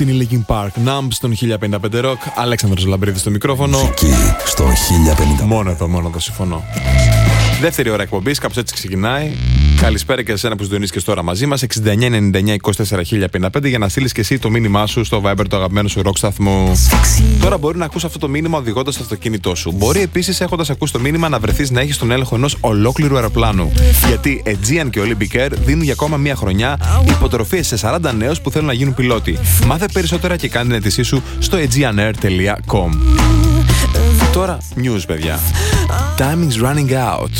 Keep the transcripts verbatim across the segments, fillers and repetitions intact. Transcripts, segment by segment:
Αυτή είναι η Linkin Park. Numb στον χίλια πενήντα πέντε Rock. Αλέξανδρος Λαμπρίδης στο μικρόφωνο. Μουσική στον χίλια πενήντα. Μόνο εδώ, μόνο εδώ συμφωνώ. Δεύτερη ώρα εκπομπής, κάπως έτσι ξεκινάει. Καλησπέρα και σε εσένα που συντονίζεις τώρα μαζί μας. εξήντα εννιά ενενήντα εννιά είκοσι τέσσερα χίλια πενήντα πέντε για να στείλεις και εσύ το μήνυμά σου στο Viber, το αγαπημένο σου rock σταθμό. Τώρα μπορεί να ακούς αυτό το μήνυμα οδηγώντας το αυτοκίνητό σου. Μπορεί επίσης, έχοντας ακούσει το μήνυμα, να βρεθείς να έχεις τον έλεγχο ενός ολόκληρου αεροπλάνου. Γιατί Aegean και Olympic Air δίνουν για ακόμα μία χρονιά υποτροφίες σε σαράντα νέους που θέλουν να γίνουν πιλότοι. Μάθε περισσότερα και κάνε την αίτησή σου στο aegean air dot com. Τώρα, news, παιδιά. Time is running out.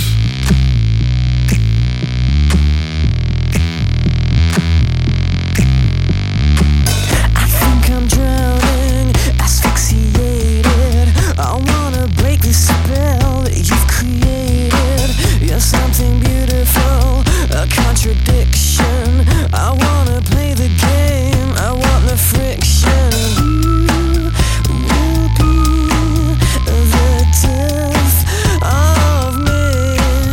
I wanna break the spell that you've created. You're something beautiful, a contradiction. I wanna play the game, I want the friction. You will be the death of me.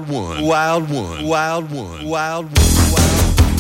wild one, wild one, wild one, wild one, wild one.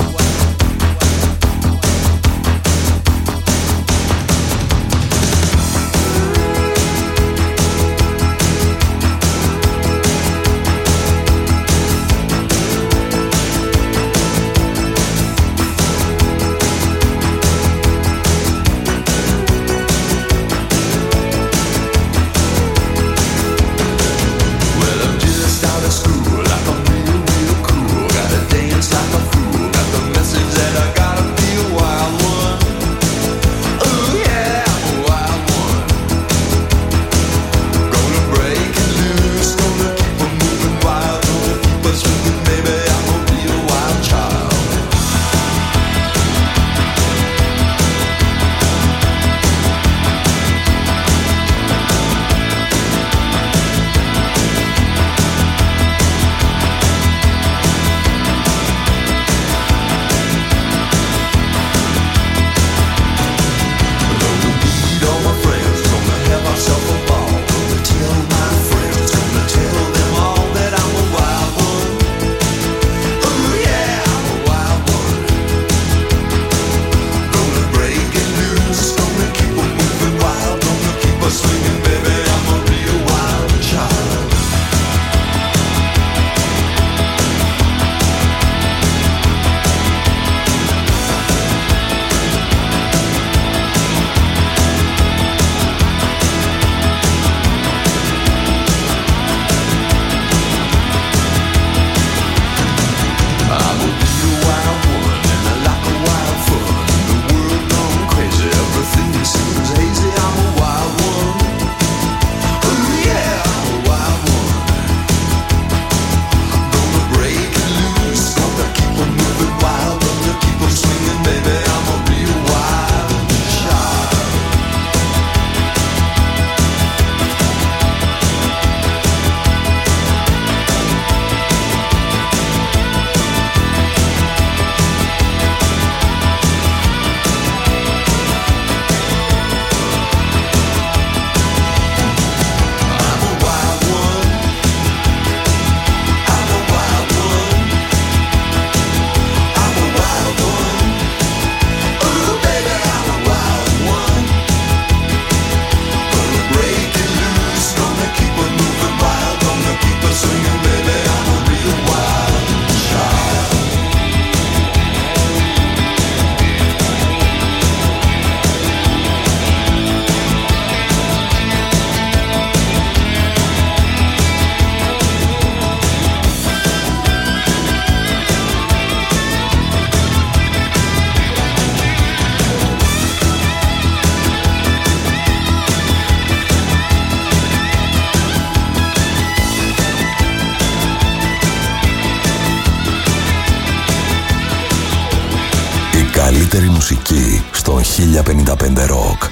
Καλύτερη μουσική στο χίλια πενήντα πέντε Rock.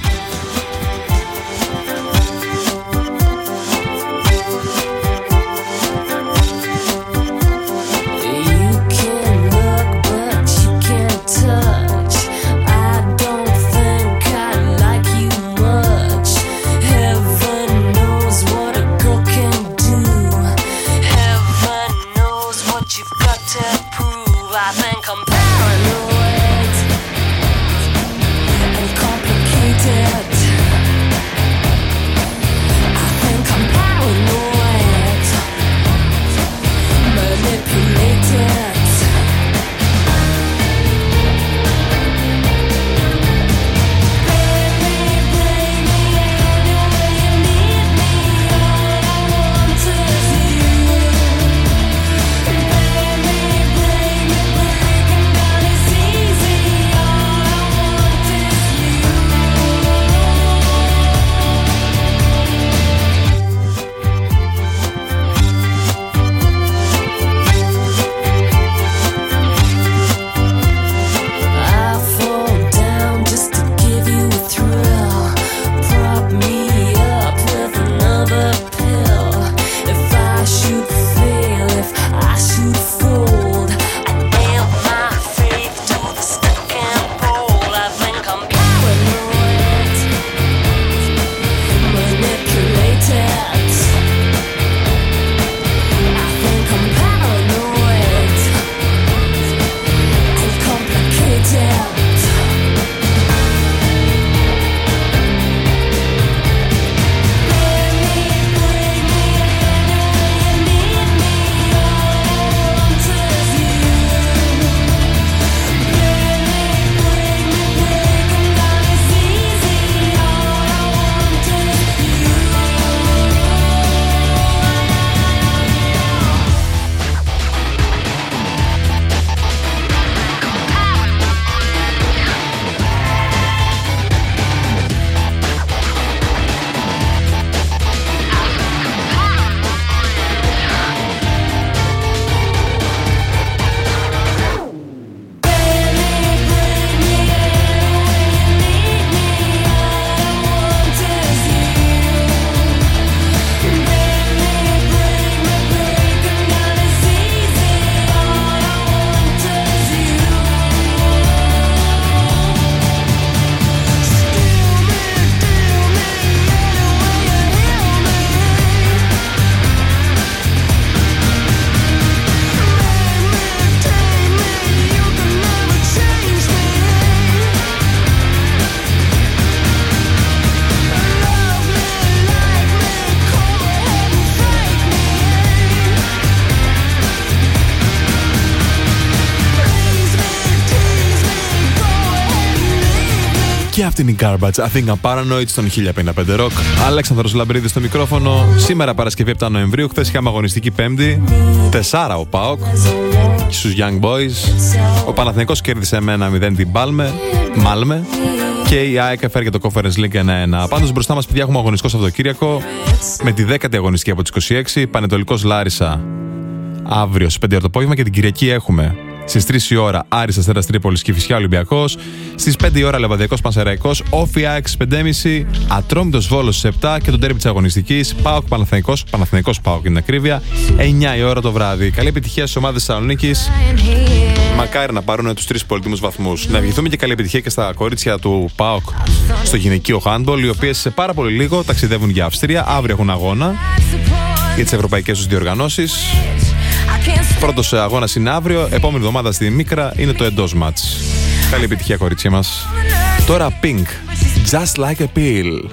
Και αυτή είναι η Garbage. I think I'm paranoid στον χίλια πενήντα πέντε Rock. Αλέξανδρος Λαμπρίδης στο μικρόφωνο. Σήμερα Παρασκευή επτά Νοεμβρίου. Χθες είχαμε αγωνιστική Πέμπτη. Τεσσάρα ο ΠΑΟΚ στους Young Boys. Ο Παναθηναϊκός κέρδισε με ένα μηδέν την Πάλμε. Μάλμε. Και η ΑΕΚ έφερε το Conference League ένα ένα. Πάντως μπροστά μας, παιδιά, έχουμε αγωνιστικό Σαββατοκύριακο με τη δέκατη αγωνιστική από τις είκοσι έξι. Πανετολικός Λάρισα αύριο στις πέντε το απόγευμα. Και την Κυριακή έχουμε στις τρεις η ώρα Άρης Αστέρας Τρίπολης και Κηφισιά Ολυμπιακός. Στις πέντε η ώρα Λεβαδιακός Πανσεραϊκός. Όφι ΑΕΚ στις πέντε και μισή. Ατρόμητος Βόλος στις επτά. Και το ντέρμπι της αγωνιστικής ΠΑΟΚ Παναθηναϊκός. Παναθηναϊκός ΠΑΟΚ είναι ακρίβεια. εννιά η ώρα το βράδυ. Καλή επιτυχία στις ομάδες Θεσσαλονίκης. Μακάρι να πάρουν τους τρεις πολύτιμους βαθμούς. Να ευχηθούμε και καλή επιτυχία και στα κορίτσια του ΠΑΟΚ στο γυναικείο handball, οι οποίες σε πάρα πολύ λίγο ταξιδεύουν για Αυστρία. Αύριο έχουν αγώνα για τις ευρωπαϊκές τους διοργανώσεις. Πρώτος αγώνας είναι αύριο. Επόμενη εβδομάδα στη Μίκρα είναι το εντός μάτς. Καλή επιτυχία, κορίτσια μας. Τώρα Pink, Just Like a Pill.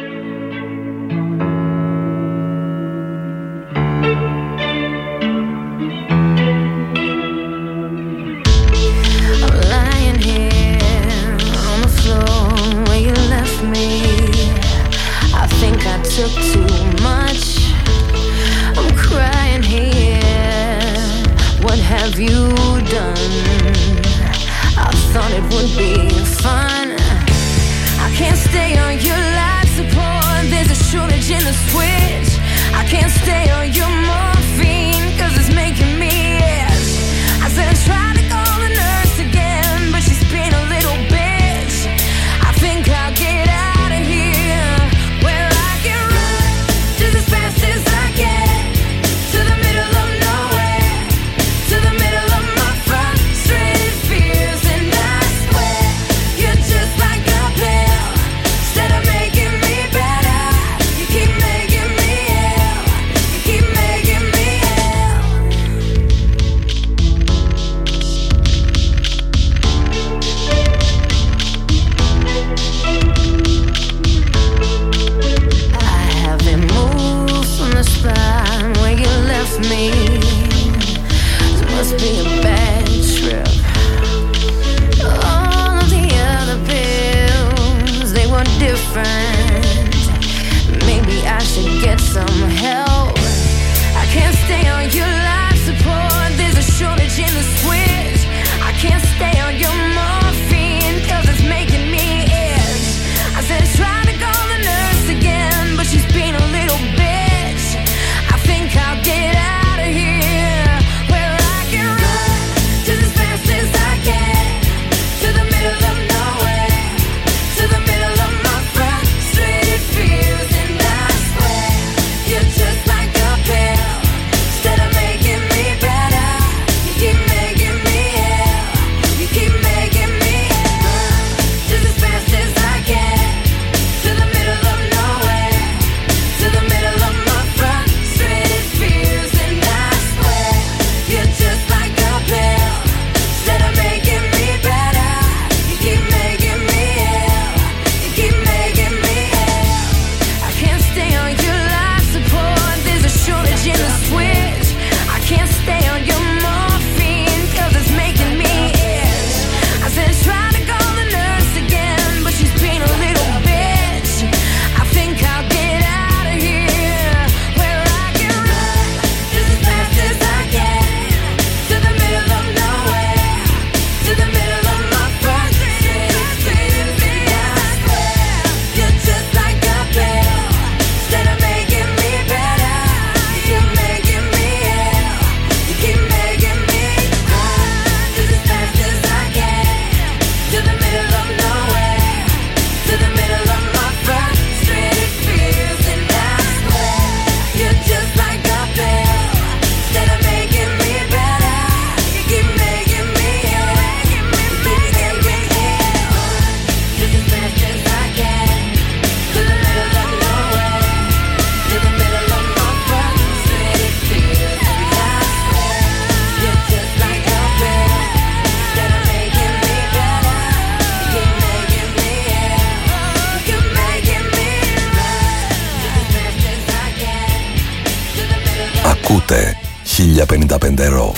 Ακούτε χίλια πενήντα πέντε Rock.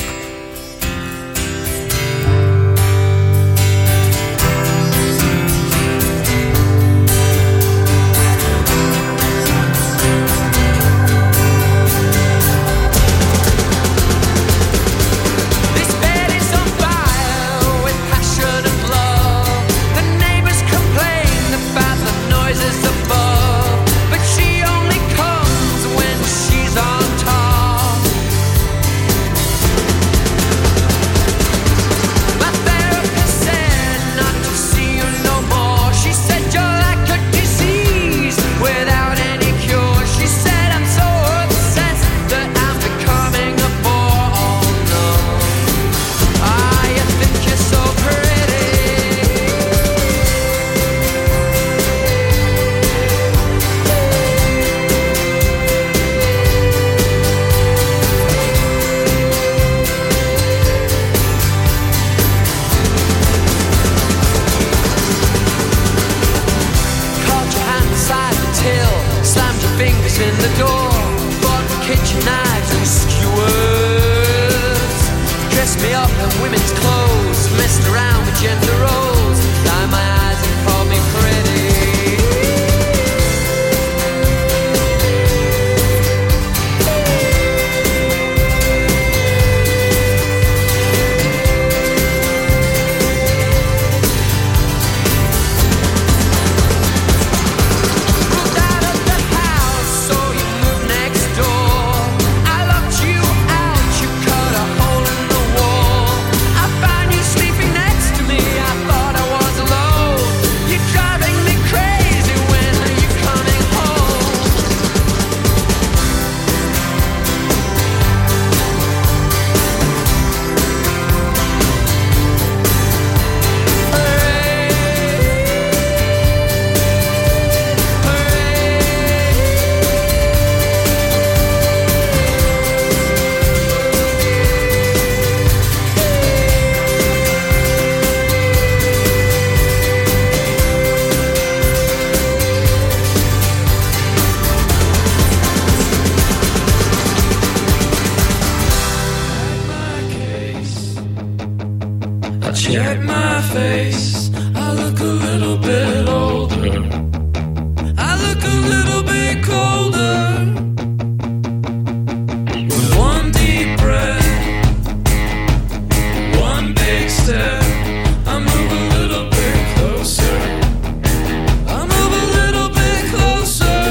check my face. I look a little bit older. I look a little bit colder. With one deep breath, one big step, I move a little bit closer. I move a little bit closer.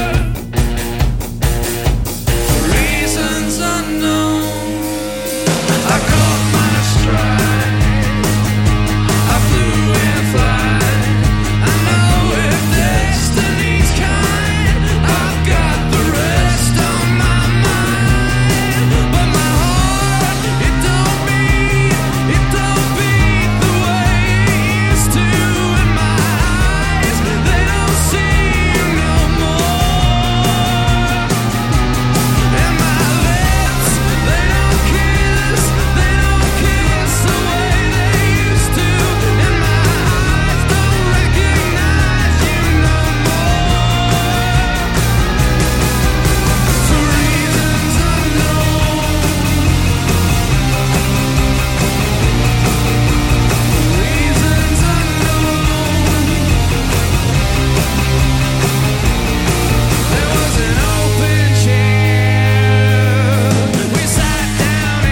For reasons unknown, I caught my stride. I flew and fly. I know if destiny's kind, I've got the rest on my mind. But my heart, it don't beat, it don't beat the way it used to. And my eyes, they don't see you no more. And my lips, they don't kiss, they don't kiss the way they used to. And my eyes don't recognize you no more. For reasons unknown. Reasons unknown. There was an open chair. We sat down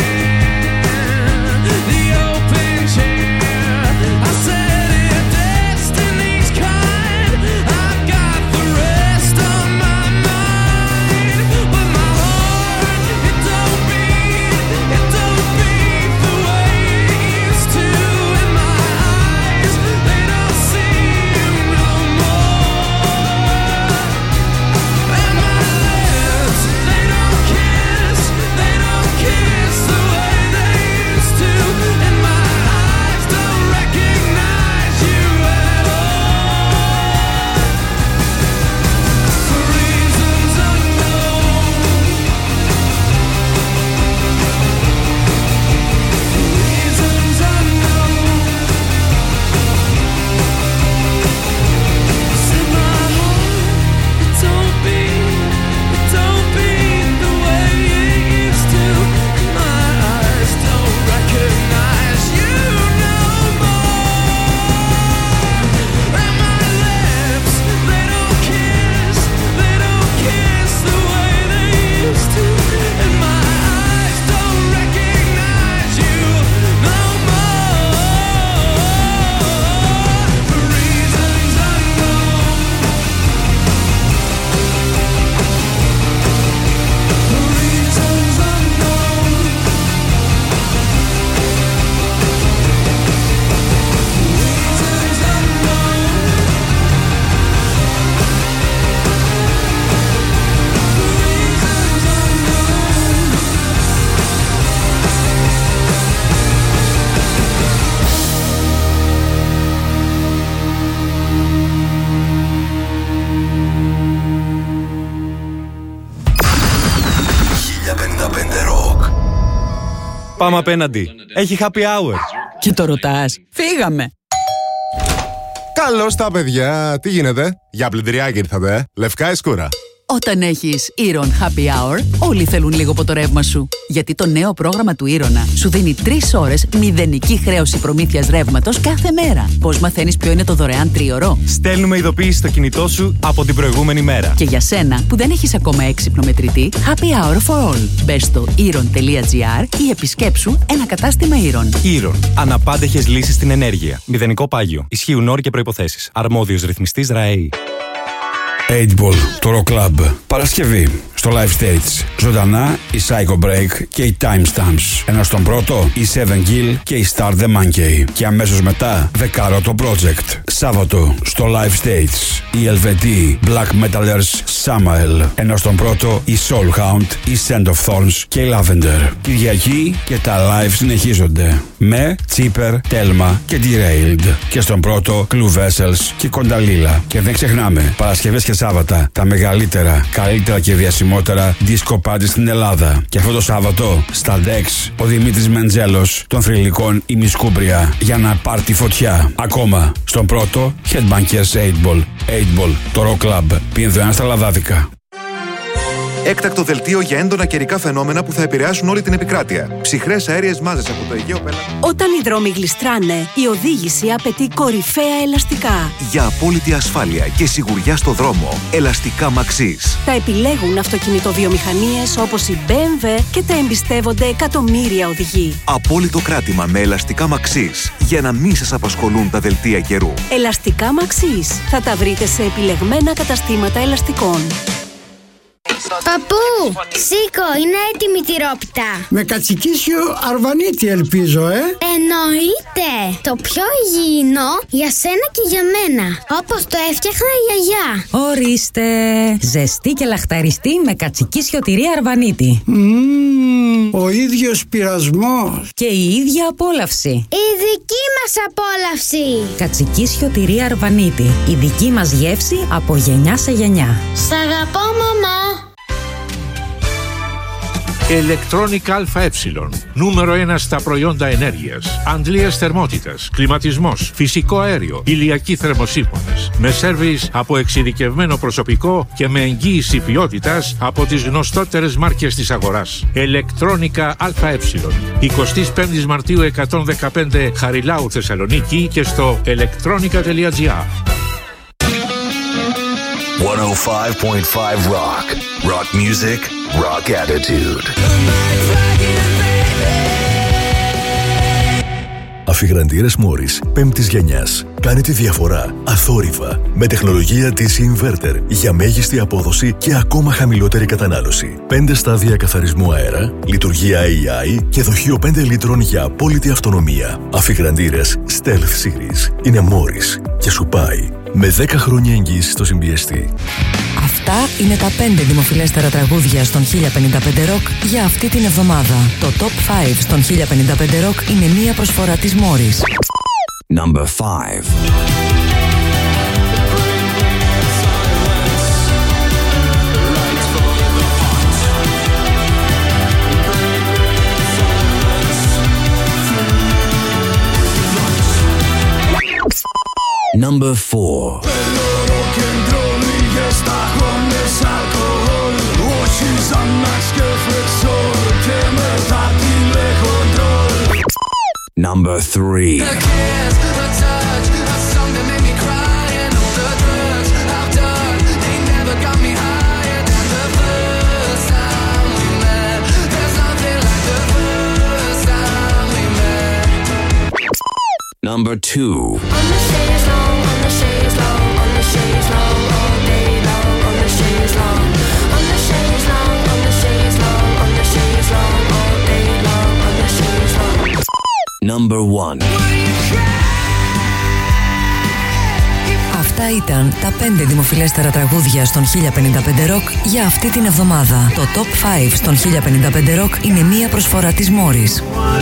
in the open chair. I said, if destiny's kind, I've got the rest on my mind. But my heart, it don't beat, it don't beat the way it used to. And my eyes, they don't see you no more. And my lips, they don't kiss, they don't kiss the way they used to. And my eyes don't recognize you at all. For reasons unknown. Reasons unknown. Said my heart, it don't beat, it don't beat the way it used to. And my eyes don't recognize you no more. And my lips, they don't kiss, they don't kiss the way they used to. And my eyes don't recognize you no more. For reasons unknown. For reasons unknown. Reasons χίλια πενήντα πέντε Rock. Πάμε απέναντι. Έχει happy hour. Και το ρωτάς. Φύγαμε. Καλώς τα παιδιά. Τι γίνεται? Για πλυντηριάκι ήρθατε, ε? Λευκά ή σκούρα? Όταν έχεις Iron Happy Hour, όλοι θέλουν λίγο από το ρεύμα σου. Γιατί το νέο πρόγραμμα του Iron σου δίνει τρεις ώρες μηδενική χρέωση προμήθειας ρεύματος κάθε μέρα. Πώς μαθαίνεις ποιο είναι το δωρεάν τρίωρο? Στέλνουμε ειδοποίηση στο κινητό σου από την προηγούμενη μέρα. Και για σένα που δεν έχεις ακόμα έξυπνο μετρητή, Happy Hour for all. Μπες στο iron.gr ή επισκέψου ένα κατάστημα Iron. Iron. Αναπάντεχες λύσεις στην ενέργεια. Μηδενικό πάγιο. Ισχύουν όροι και προϋποθέσεις. Αρμόδιος ρυθμιστής ΡΑΕΗ. eight ball, το Rock Club. Παρασκευή, στο Live Stage. Ζωντανά η Psycho Break και οι Timestamps. Ενώ στον πρώτο η Seven Gill και η Start the Monkey. Και αμέσως μετά Δεκάρωτο Project. Σάββατο, στο Live Stage η Ελβετή Black Metalers Samael. Ενώ στον πρώτο η Soulhound, η Scent of Thorns και η Lavender. Κυριακή και τα live συνεχίζονται. Με Cheaper, Telma και Derailed. Και στον πρώτο Clue Vessels και Κονταλίλα. Και δεν ξεχνάμε, Παρασκευές και Σάββατα, τα μεγαλύτερα, καλύτερα και διασημότερα disco party στην Ελλάδα. Και αυτό το Σάββατο, στα Dex, ο Δημήτρης Μεντζέλος των θρυλικών ημισκούμπρια για να πάρει φωτιά. Ακόμα, στον πρώτο Headbangers eight ball. eight ball, το Rock Club. Πίνδο ένα στα λαδάδικα. Έκτακτο δελτίο για έντονα καιρικά φαινόμενα που θα επηρεάσουν όλη την επικράτεια. Ψυχρές αέριες μάζες από το Αιγαίο πέλαγο. Όταν οι δρόμοι γλιστράνε, η οδήγηση απαιτεί κορυφαία ελαστικά. Για απόλυτη ασφάλεια και σιγουριά στο δρόμο, ελαστικά Maxis. Τα επιλέγουν αυτοκινητοβιομηχανίες όπως η μπι εμ ντάμπλιου και τα εμπιστεύονται εκατομμύρια οδηγοί. Απόλυτο κράτημα με ελαστικά Maxis για να μην σας απασχολούν τα δελτία καιρού. Ελαστικά Maxis. Θα τα βρείτε σε επιλεγμένα καταστήματα ελαστικών. Παππού, σήκω, είναι έτοιμη η τυρόπιτα. Με κατσικίσιο αρβανίτη ελπίζω, ε. Εννοείται. Το πιο υγιεινό για σένα και για μένα. Όπως το έφτιαχνα η γιαγιά. Ορίστε. Ζεστή και λαχταριστή με κατσικίσιο τυρί αρβανίτη. Mm, ο ίδιος πειρασμός. Και η ίδια απόλαυση. Η δική μας απόλαυση. Κατσικίσιο τυρί αρβανίτη. Η δική μας γεύση από γενιά σε γενιά. Σ' αγαπώ, μαμά. Electronic ΑΕ. Νούμερο ένα στα προϊόντα ενέργειας. Αντλίας θερμότητας, κλιματισμός, φυσικό αέριο, ηλιακοί θερμοσύφωνες. Με σέρβις από εξειδικευμένο προσωπικό και με εγγύηση ποιότητας από τις γνωστότερες μάρκες της αγοράς. Electronica ΑΕ. εικοστή πέμπτη Μαρτίου εκατόν δεκαπέντε Χαριλάου Θεσσαλονίκη και στο electronica τελεία gr. εκατόν πέντε κόμμα πέντε Rock. Rock music, rock attitude. Αφιγραντήρες Morris πέμπτης γενιάς. Κάνε τη διαφορά αθόρυβα με τεχνολογία ντι σι Inverter για μέγιστη απόδοση και ακόμα χαμηλότερη κατανάλωση. πέντε στάδια καθαρισμού αέρα, λειτουργία έι άι και δοχείο πέντε λίτρων για απόλυτη αυτονομία. Αφιγραντήρες Stealth Series είναι Morris και σου πάει με δέκα χρόνια εγγύηση στο συμπιεστή. Αυτά είναι τα πέντε δημοφιλέστερα τραγούδια στον χίλια πενήντα πέντε Rock για αυτή την εβδομάδα. Το Top πέντε στον χίλια πενήντα πέντε Rock είναι μία προσφορά της Morris. Number five. Number four. Number three. Number two. Number one. Αυτά ήταν τα πέντε δημοφιλέστερα τραγούδια στον χίλια πενήντα πέντε Rock για αυτή την εβδομάδα. Το Top πέντε στον χίλια πενήντα πέντε Rock είναι μία προσφορά της Morris.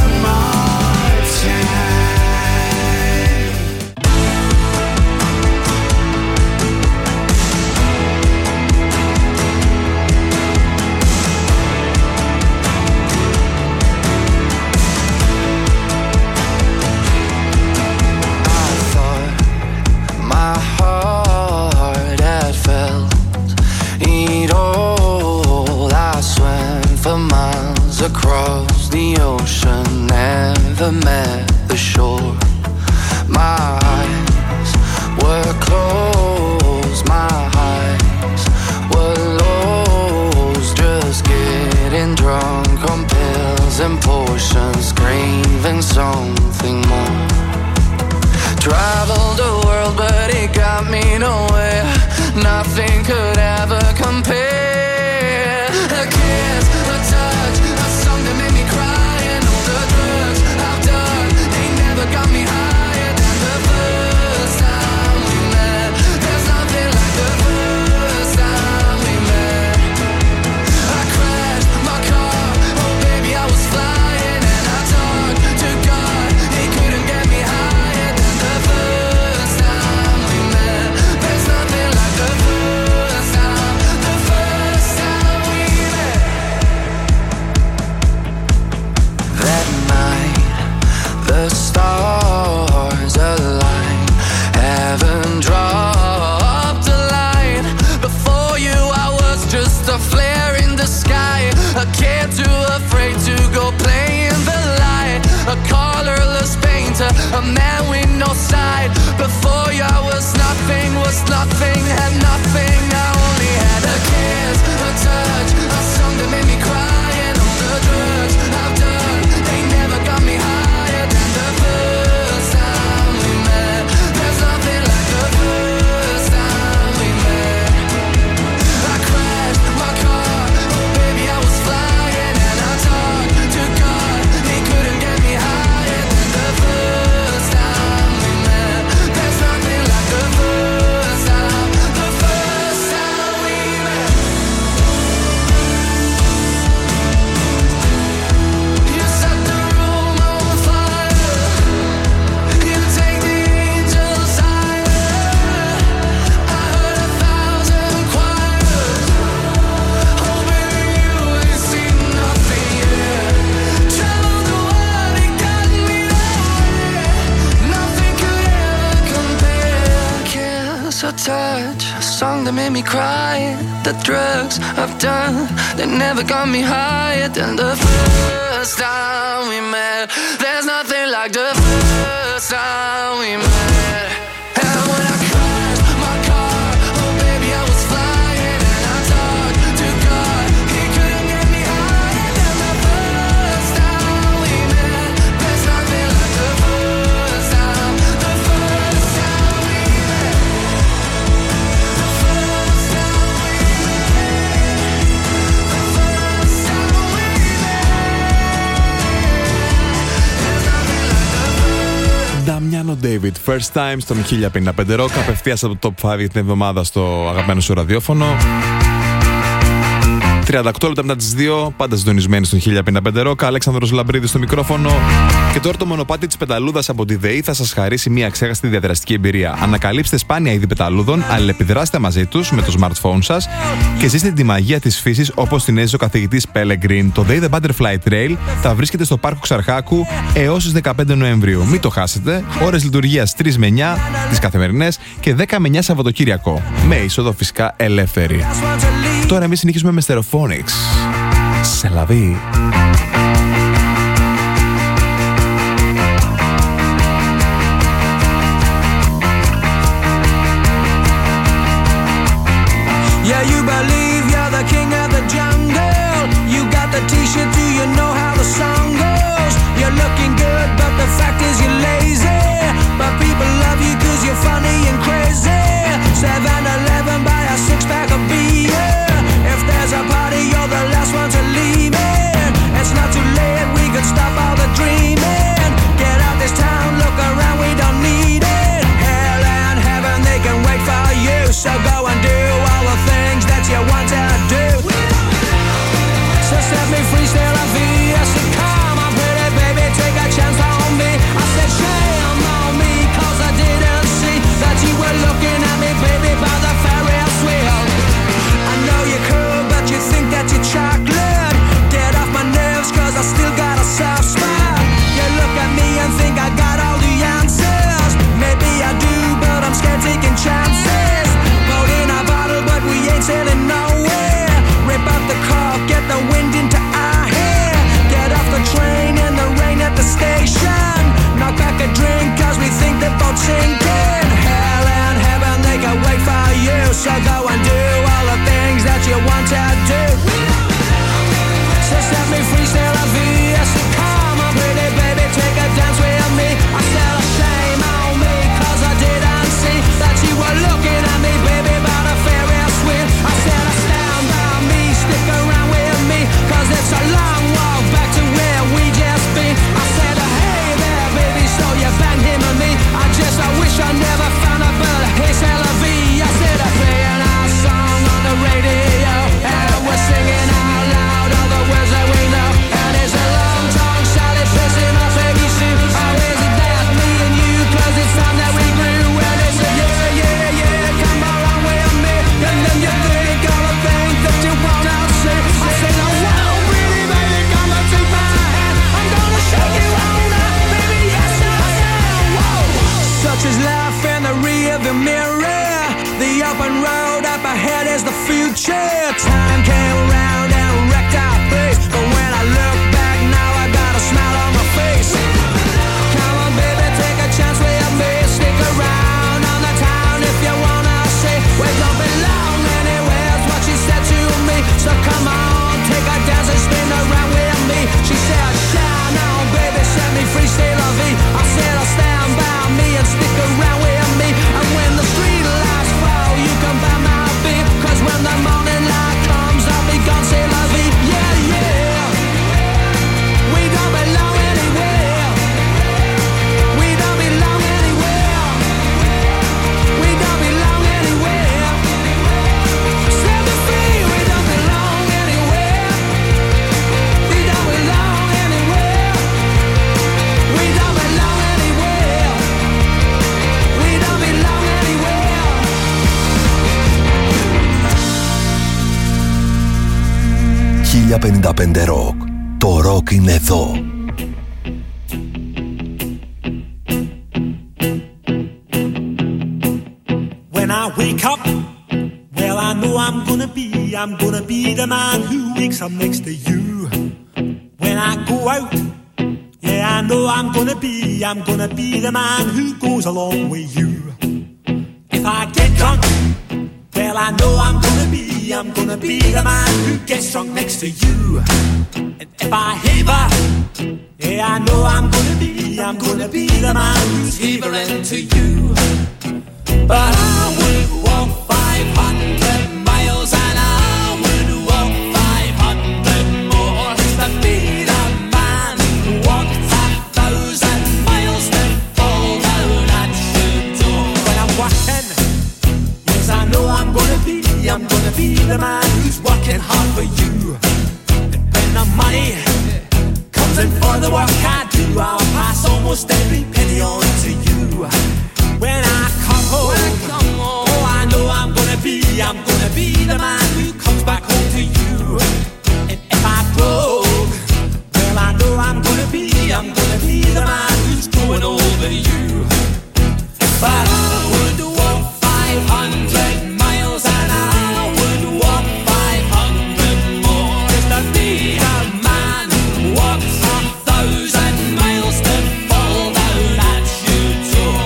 Across the ocean, never met the shore. My eyes were closed, my eyes were lost. Just getting drunk on pills and potions, craving something more. Traveled the world, but it got me nowhere. Nothing could ever compare. A kiss, a touch, a song that made me cry, and all the drugs I've done, they never got me higher than the first time we met. There's nothing like the first time we met. I crashed my car, oh baby I was flying, and I talked to God, he couldn't get me higher than the first time we met. There's nothing like the first time, the first time we met. That night, the stars aligned, heaven dropped a line. Before you I was just a flare in the that made me cry. The drugs I've done, they never got me higher than the first time we met. There's nothing like the first time we met. And when I crashed my car, oh baby I was flying. And I talked to God, he couldn't get me higher than the first time we met. There's nothing like the first time, the first time we met. The first time we met. The first time we met. Νταμιάνο David, first time στον χίλια πενήντα πέντε Rock, απευθείας από το Top πέντε για την εβδομάδα στο αγαπημένο σου ραδιόφωνο. τριάντα οκτώ λεπτά μετά τις δύο, πάντα συντονισμένοι στον χίλια πενήντα πέντε Rock. Αλέξανδρος Λαμπρίδης στο μικρόφωνο. Και τώρα το μονοπάτι της πεταλούδας από τη ΔΕΗ θα σας χαρίσει μια αξέχαστη διαδραστική εμπειρία. Ανακαλύψτε σπάνια είδη πεταλούδων, αλληλεπιδράστε μαζί τους με το smartphone σας και ζήστε τη μαγεία της φύσης όπως την έζησε ο καθηγητής Pellegrin. Το ΔΕΗ The Butterfly Trail θα βρίσκεται στο Πάρκο Ξαρχάκου έως τις δεκαπέντε Νοεμβρίου. Μην το χάσετε. Ώρες λειτουργίας τρεις με εννιά τις καθημερινές και δέκα με εννιά Σαββατοκύριακο. Με είσοδο φυσικά ελεύθερη. Τώρα εμείς συνεχίζουμε με Stereophonics. Σε λαβή. Yeah, you believe you're the king of the jungle. You got the t-shirt, do you know how the song goes? You're looking good, but the fact is you're lazy. But people love you cause you're funny and crazy. seven eleven, buy a six-pack of beer. If there's a party, you're the last one to leave it. It's not too late, we could stop all the dreaming. Get out this town, look around, we don't need it. Hell and heaven, they can wait for you. So go and do all the things that you want to do. So set me free, still la vie. I said, come on, pretty baby, take a chance on me. I said, shame on me, cause I didn't see that you were looking at me, baby, by the Ferris wheel. I know you're cool, but you think that you're chocolate. Get off my nerves, cause I still got a soft spot. You look at me and think I got all the answers. Maybe I do, but I'm scared taking chances. Boat in a bottle, but we ain't sailing nowhere. Rip up the cork, get the wind into our hair. Get off the train in the rain at the station. Knock back a drink, cause we think the boat's sinking. Hell and heaven, they can wait for you. So go and do all the things that you want to do. So set me free, still la vie. I said, come on, pretty baby, take a dance with me. I said, shame on me, cause I didn't see that you were looking at me, baby, by the Ferris wheel. I said, stand by me, stick around with me, cause it's a long walk back to where we just been. I said, hey there, baby, so you bang him and me. I just, I wish I never found a bird. Hey, c'est la vie. I said, I'm playing our song on the radio, and we're singing out loud all the words that we know. And it's a long tongue salad pissing off every suit. Oh, is it that, me and you, cause it's time that we grew. And it's a yeah, yeah, yeah, come along with me. And then you think all the things that you wanna see. I said, oh, wow, pretty baby, come and take my hand. I'm gonna show you all now, baby, yes I am. Whoa. Such is life in the rearview mirror. The open road up ahead is the future. Time came around and wrecked our place, but when I look back now, I got a smile on my face. Come on, baby, take a chance with me. Stick around on the town if you wanna see. We don't belong anywhere, is what she said to me. So come on, take a dance and spin around with me. She said, shine on, baby, set me free, stay la vie. I said, I'll stand by me and stick around with me. And when the street lights fall, you come by my beat. Cause when the morning light comes, I'll be gone, say la vie. Yeah, yeah. We don't belong anywhere. We don't belong anywhere. We don't belong anywhere. Set me free, we don't belong anywhere. We don't belong anywhere. We don't belong anywhere. We don't belong anywhere. χίλια πενήντα πέντε Rock. Το ροκ είναι εδώ. When I wake up, I'm gonna be the man who wakes up next to you when I go out. Yeah, I know I'm gonna be, I'm gonna be the man who goes along with you. If I get drunk, well, I know I'm gonna be, I'm gonna be the man who gets drunk next to you. And if I haver, yeah, I know I'm gonna be, I'm gonna be the man who's havering to you. But I would walk five hundred miles and I would walk five hundred more just to be the man who walked a thousand miles to fall down at your door. When I'm walking, yes, I know I'm gonna be, I'm gonna be the man who's working hard for you. And when the money comes in for the work I do, I'll pass almost every penny on to you. When I come home, when I come home, oh, I know I'm gonna be, I'm gonna be the man who comes back home to you. And if I broke, well, I know I'm gonna be, I'm gonna be the man who's going over you. But I would walk five hundred miles and I would walk five hundred more just to be the man who walks a thousand miles to fall down at your door.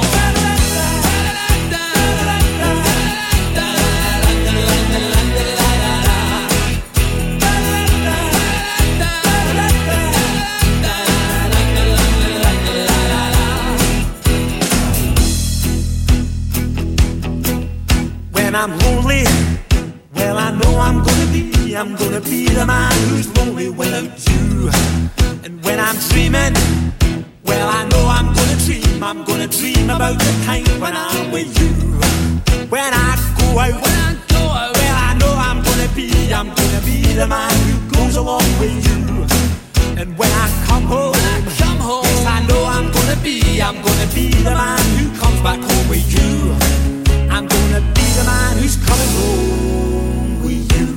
When I'm lonely, well, I know I'm gonna be, I'm gonna be the man who's lonely without you. And when I'm dreaming, well, I know I'm gonna dream, I'm gonna dream about the time when I'm with you. When I go out, when I go out, well, I know I'm gonna be, I'm gonna be the man who goes along with you. And when I come home, when I come home, yes, I know I'm gonna be, I'm gonna be the man who comes back home with you. I'm gonna be the man who's coming home with you.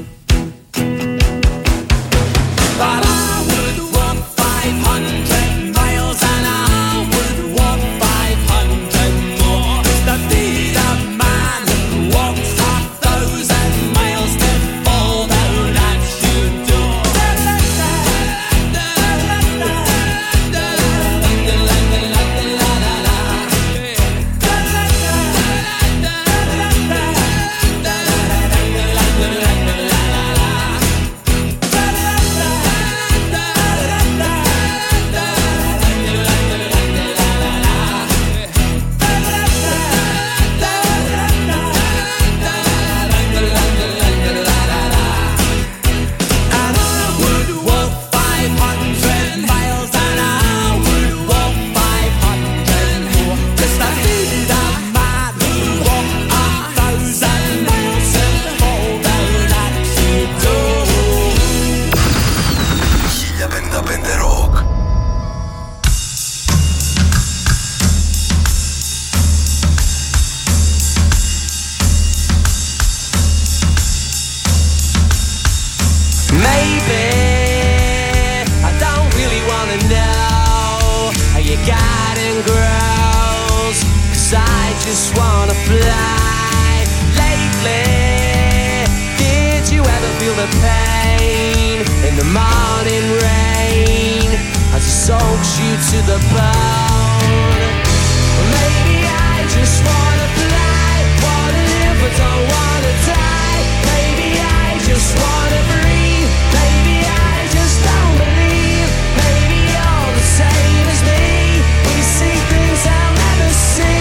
But I would walk five hundred miles and I would walk five hundred more just to be the man who walks a thousand miles to fall down at your door. Just wanna fly. Lately, did you ever feel the pain in the morning rain as it soaks you to the bone? Well, maybe I just wanna fly. Wanna live but don't wanna die. Maybe I just wanna breathe. Maybe I just don't believe. Maybe you're the same as me. We see things I'll never see.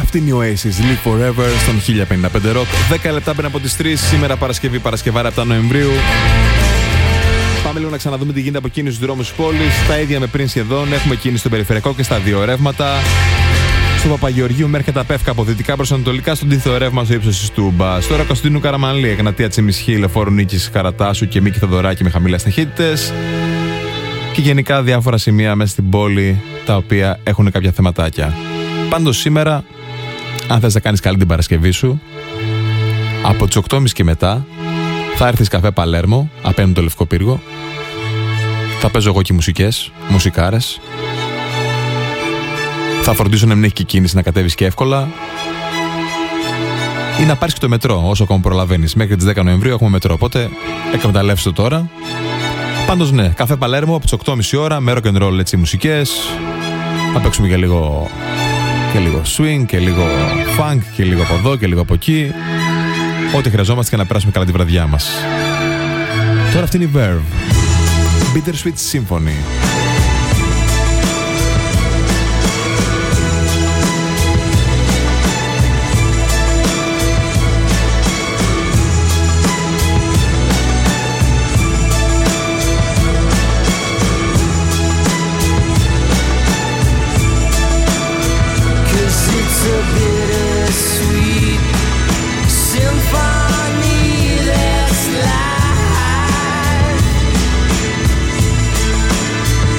Αυτή είναι η Oasis, Live Forever στον χίλια πενήντα πέντε Rock. δέκα λεπτά πριν από τις τρεις, σήμερα Παρασκευή, Παρασκευάρα επτά Νοεμβρίου. Πάμε λίγο να ξαναδούμε τι γίνεται από κίνηση στους δρόμους της πόλης. Τα ίδια με πριν σχεδόν. Έχουμε κίνηση στο περιφερειακό και στα δύο ρεύματα. Στο Παπαγεωργίου μέχρι τα Πεύκα από δυτικά προς ανατολικά, στον τύθο ρεύμα στο ύψος της Τούμπας. Τώρα Κωνσταντίνου Καραμανλή, Εγνατία Τσιμισχή, Λεωφόρου Νίκης Καρατάσου και Μίκη Θοδωράκη με χαμηλές ταχύτητες. Και γενικά διάφορα σημεία μέσα στην πόλη τα οποία έχουν κάποια θεματάκια. Πάντως σήμερα, αν θες να κάνεις καλή την Παρασκευή σου, από τις οκτώ και μισή και μετά θα έρθεις καφέ Παλέρμο απέναντι το Λευκό Πύργο. Θα παίζω εγώ και μουσικές, μουσικάρες. Θα φροντίσω να μην έχει και κίνηση, να κατέβεις και εύκολα. Ή να πάρεις και το μετρό όσο ακόμα προλαβαίνεις. Μέχρι τις δέκα Νοεμβρίου έχουμε μετρό, οπότε εκμεταλλεύσου το τώρα. Πάντως ναι, καφέ Παλέρμο από τις οκτώ και μισή ώρα με rock and roll, έτσι, μουσικές. Θα παίξουμε και λίγο, και λίγο swing και λίγο funk και λίγο από εδώ και λίγο από εκεί. Ό,τι χρειαζόμαστε για να περάσουμε καλά τη βραδιά μας. Τώρα αυτή είναι η Verve, Bittersweet Symphony. Symphony that's live.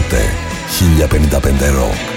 Ακούτε χίλια πενήντα πέντε Rock.